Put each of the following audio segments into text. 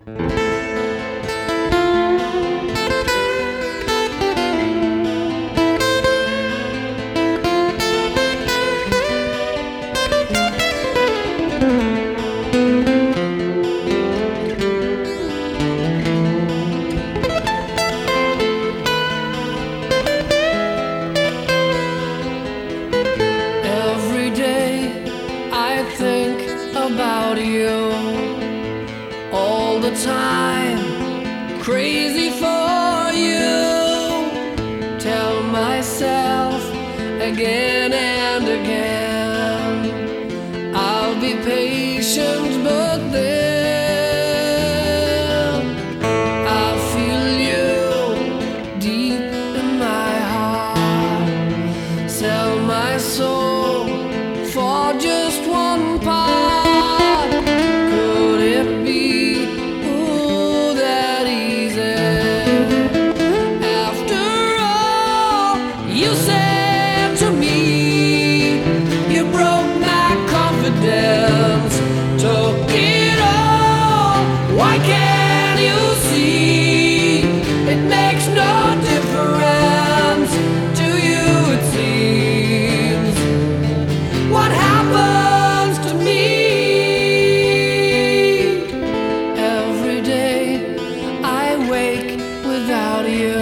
Every day I think about you all the time, crazy for you. Tell myself again and again, I'll be patient, but then I feel you deep in my heart. Sell my soul for just one part. Could it be that easy? After all you said to me, you broke my confidence, took it all. Why can't you see? It makes no difference to you, it seems. What happens to me? Every day I wake without you.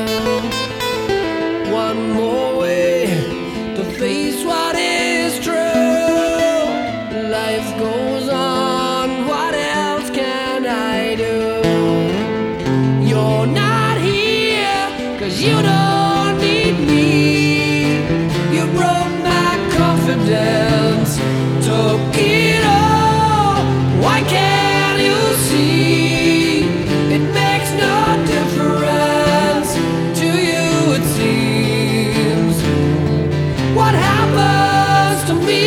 One more way to face what is true. Life goes on, what else can I do? You're not here, 'cause you don't need me. You broke my confidence, took it all. Why can't you see? It makes no difference to you, it seems. What happens to me?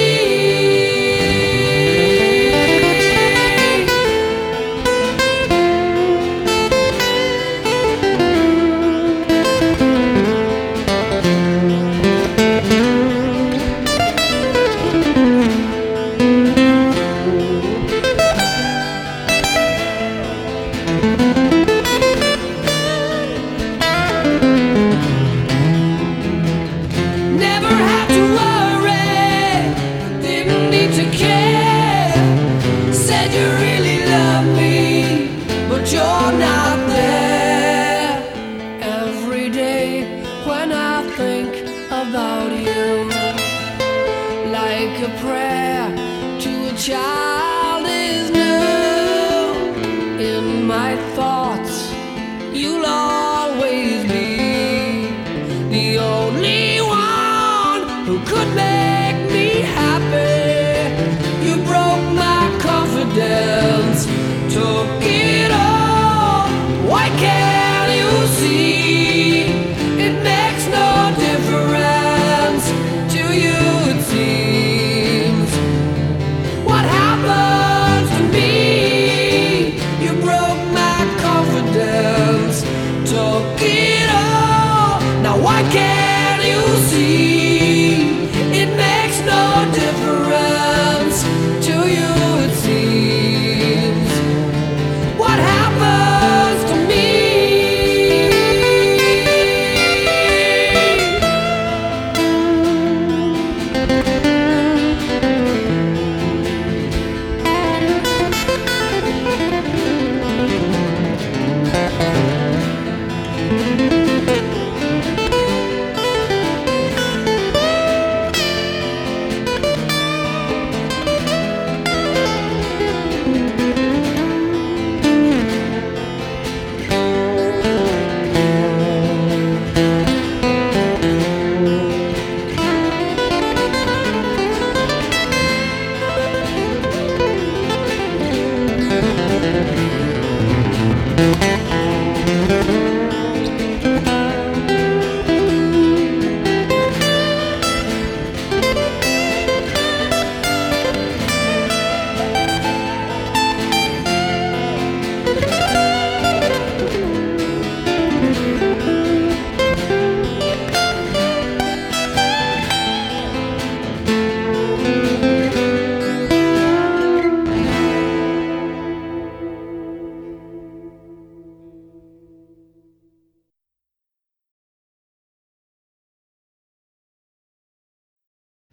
Never had to worry, didn't need to care. Said you really love me, but you're not there. Every day when I think about you, like a prayer to a child is new. In my thoughts you'll always be the only one who could make me happy. You broke my confidence, took it all. Why can't you see? It makes no difference to you, it seems. What happens to me? You broke my confidence, took it all. Now why can't you see? It makes no difference to you, it seems. What happens to me?